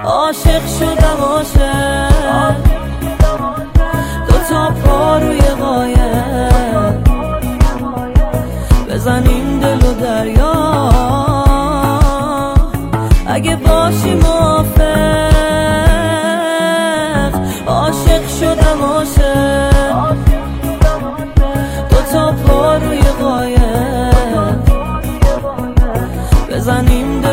عاشق شدم عاشق، دوتا پا روی قایق، بزنیم دل و دریا اگه باشی موافق. عاشق شدم عاشق، دوتا پا روی قایق، بزنیم دل